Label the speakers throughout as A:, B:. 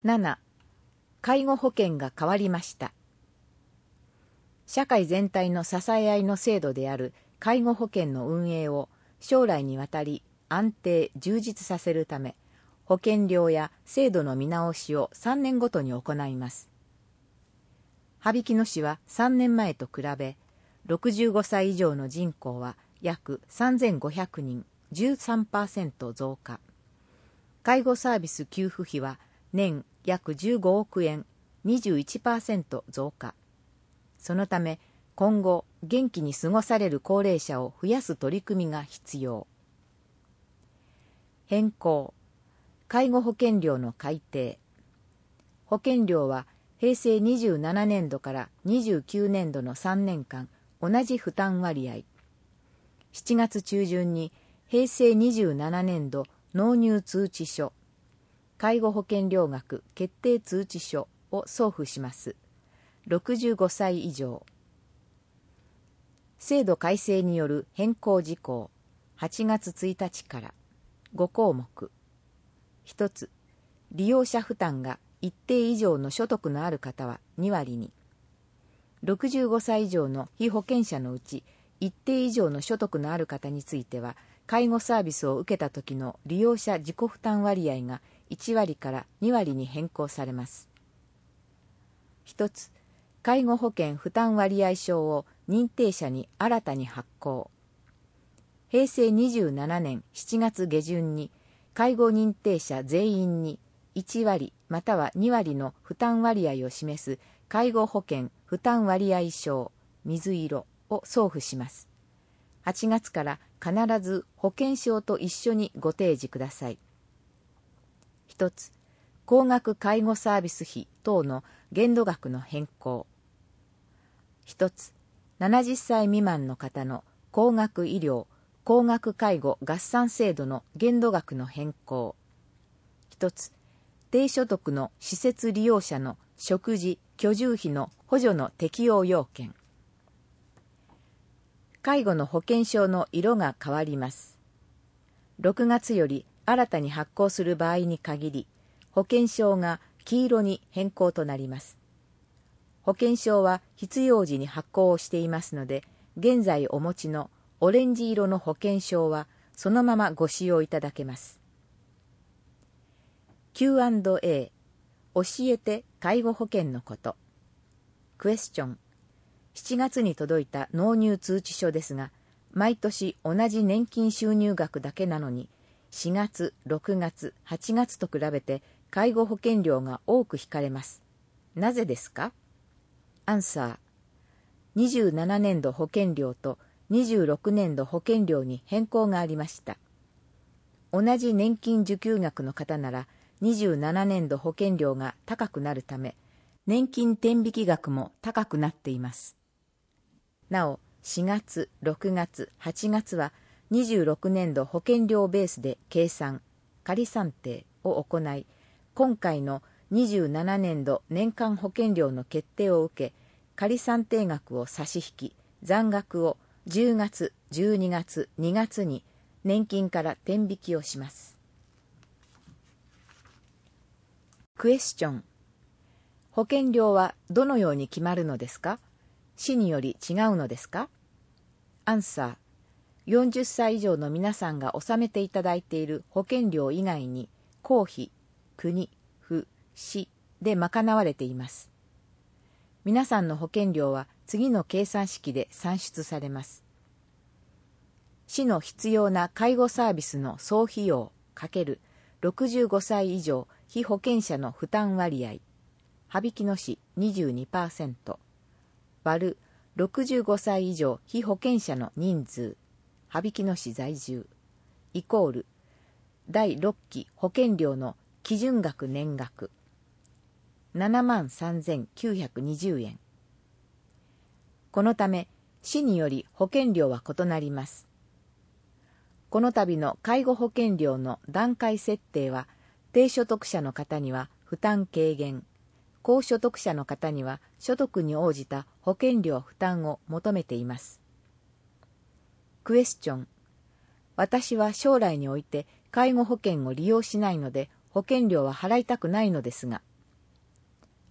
A: 7、介護保険が変わりました。社会全体の支え合いの制度である介護保険の運営を将来にわたり安定・充実させるため、保険料や制度の見直しを3年ごとに行います。羽曳野市は3年前と比べ、65歳以上の人口は約3500人、13% 増加。介護サービス給付費は年約15億円、21% 増加。そのため、今後、元気に過ごされる高齢者を増やす取り組みが必要。変更。介護保険料の改定。保険料は平成27年度から29年度の3年間、同じ負担割合。7月中旬に平成27年度納入通知書、介護保険料額決定通知書を送付します。65歳以上。制度改正による変更事項、8月1日から5項目。1つ、利用者負担が一定以上の所得のある方は2割に。65歳以上の被保険者のうち一定以上の所得のある方については、介護サービスを受けた時の利用者自己負担割合が1割から2割に変更されます。1つ、介護保険負担割合証を認定者に新たに発行。平成27年7月下旬に介護認定者全員に1割または2割の負担割合を示す介護保険負担割合証水色を送付します。8月から必ず保険証と一緒にご提示ください。1つ、高額介護サービス費等の限度額の変更。1つ、70歳未満の方の高額医療・高額介護合算制度の限度額の変更。1つ、低所得の施設利用者の食事・居住費の補助の適用要件。介護の保険証の色が変わります。6月より新たに発行する場合に限り、保険証が黄色に変更となります。保険証は必要時に発行をしていますので、現在お持ちのオレンジ色の保険証はそのままご使用いただけます。Q&A、 教えて介護保険のこと。クエスチョン。7月に届いた納入通知書ですが、毎年同じ年金収入額だけなのに、4月、6月、8月と比べて介護保険料が多く引かれます。なぜですか？アンサー。27年度保険料と26年度保険料に変更がありました。同じ年金受給額の方なら27年度保険料が高くなるため、年金天引き額も高くなっています。なお、4月、6月、8月は26年度保険料ベースで計算、仮算定を行い、今回の27年度年間保険料の決定を受け、仮算定額を差し引き、残額を10月、12月、2月に年金から天引きをします。クエスチョン。保険料はどのように決まるのですか？市により違うのですか？アンサー。40歳以上の皆さんが納めていただいている保険料以外に、公費、国、府、市で賄われています。皆さんの保険料は次の計算式で算出されます。市の必要な介護サービスの総費用×65歳以上被保険者の負担割合、羽曳野市 22% 割る65歳以上被保険者の人数、羽曳野市在住イコール第6期保険料の基準額年額73,920円。このため市により保険料は異なります。この度の介護保険料の段階設定は、低所得者の方には負担軽減、高所得者の方には所得に応じた保険料負担を求めています。クエスチョン。私は将来において介護保険を利用しないので保険料は払いたくないのですが、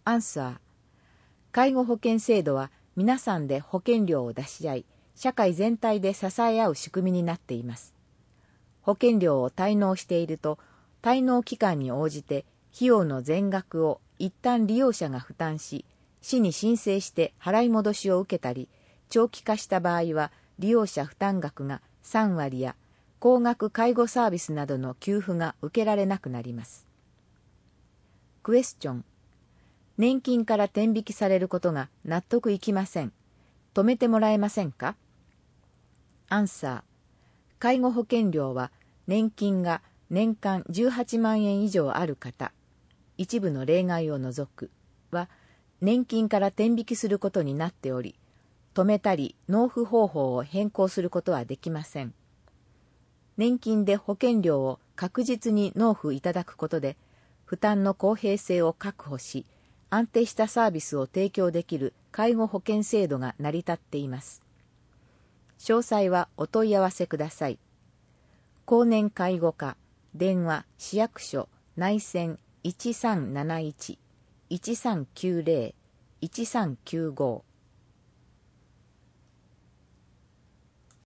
A: アンサー。介護保険制度は皆さんで保険料を出し合い、社会全体で支え合う仕組みになっています。保険料を滞納していると、滞納期間に応じて費用の全額を一旦利用者が負担し、市に申請して払い戻しを受けたり、長期化した場合は利用者負担額が3割や高額介護サービスなどの給付が受けられなくなります。クエスチョン。年金から転引きされることが納得いきません。止めてもらえませんか？アンサー。介護保険料は年金が年間18万円以上ある方、一部の例外を除くは年金から転引きすることになっており、止めたり納付方法を変更することはできません。年金で保険料を確実に納付いただくことで、負担の公平性を確保し、安定したサービスを提供できる介護保険制度が成り立っています。詳細はお問い合わせください。高年介護課、電話市役所内線 1371-1390-1395